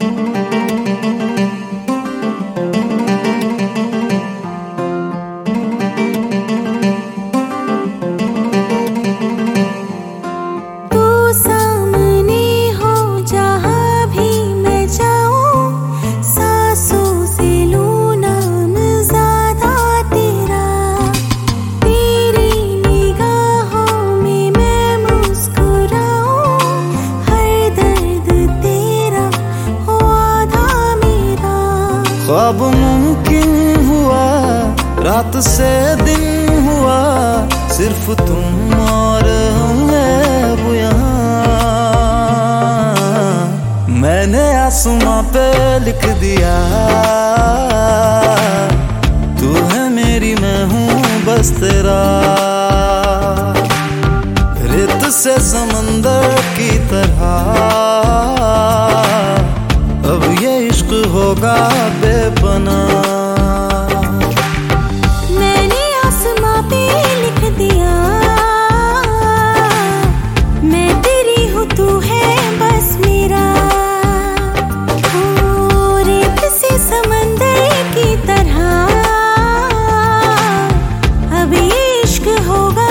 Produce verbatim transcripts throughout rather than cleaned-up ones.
ख्वाब मुमकिन हुआ, रात से दिन हुआ, सिर्फ तुम और मैं वो यहाँ। मैंने आसमां पे लिख दिया, तू है मेरी मैं हूँ बस तेरा। रेत से समंदर की तरह अब ये इश्क होगा बेपनाह। मैंने आसमां पे लिख दिया, मैं तेरी हूँ तू है बस मेरा। ओ रेत से समंदर की तरह अब ये इश्क होगा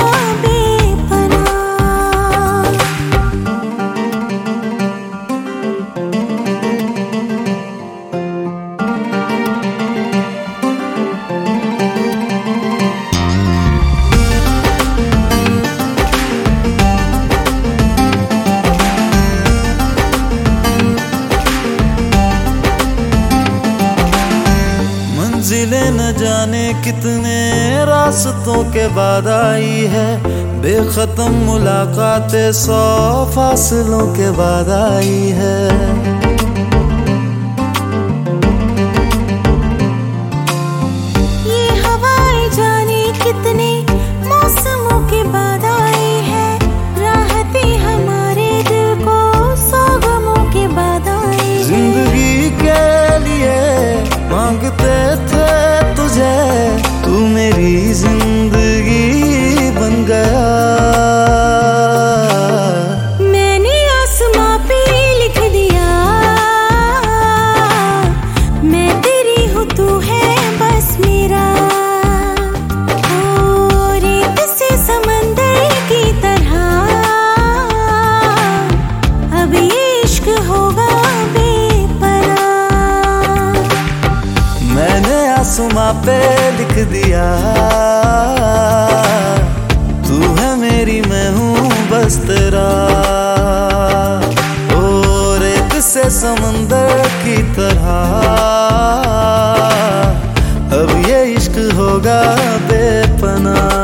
मंजिलें न जाने कितने रास्तों के बाद आई है, बेखत्म मुलाकातें सौ फासलों के बाद आई है। ये हवाएं जाने कितने मौसमों के बाद आई है, राहतें हमारे दिल को सौ गमों के बाद आई है। जिंदगी के लिए मांगते थे तुझे, तू मेरी जिंदगी बन गया। मैंने आसमां पे लिख दिया, मैं तेरी हूँ तू है बस मेरा। ओ रेत से समंदर की तरह अब ये इश्क होगा बेपनाह। मैंने आसमां पे लिख दिया, तू है मेरी मैं हूँ बस तेरा। ओ रेत से समंदर की तरह अब ये इश्क होगा बेपनाह।